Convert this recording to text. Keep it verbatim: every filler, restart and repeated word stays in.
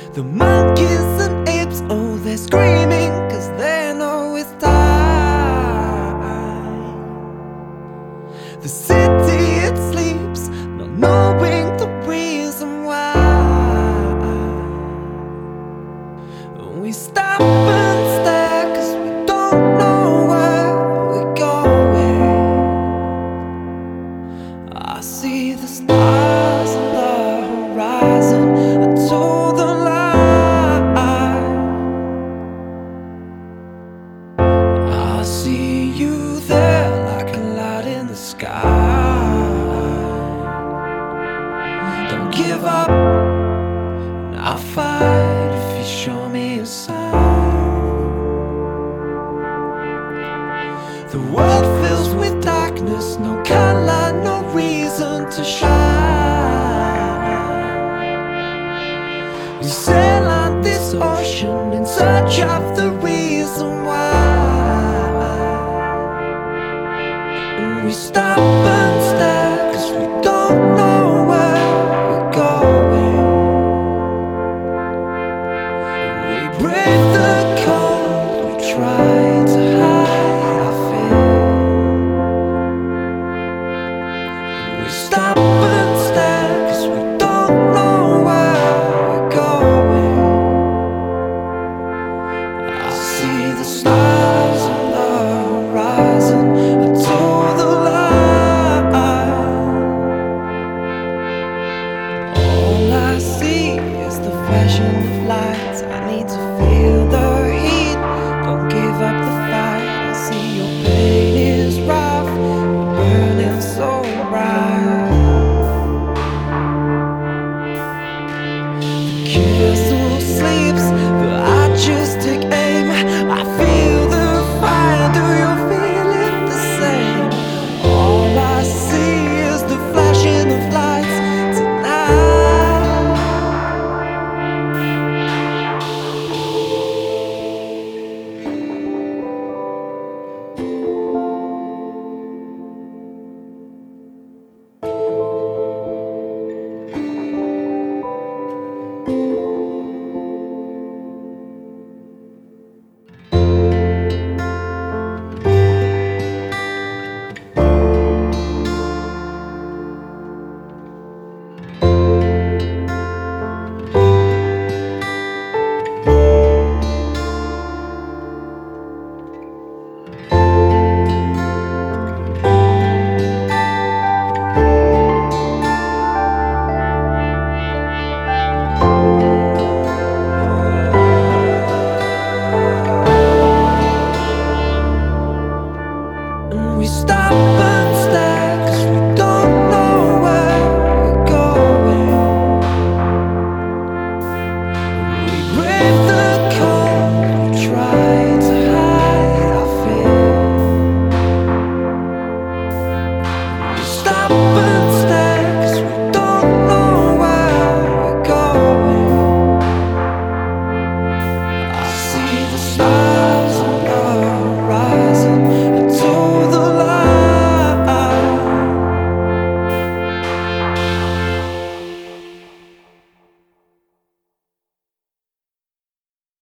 The monkeys and apes, oh, they're screaming 'cause they know it's time. The city, it sleeps, not knowing the reason why. We stop and stare 'cause we don't know where we're going. I see the stars on the horizon, I told the lie. I see you there like a light in the sky. Don't give up, I'll fight if you show me a sign. The world fills with darkness, no color, no reason to shine. We sail on this ocean in search of the reason why. And we stop and stare 'cause we don't know where we're going. We brave the cold, we try to hide our fear. We stop and stare 'cause we don't know where we're going. I see the stars on the horizon, I told the lie. All I see is the flashing of light.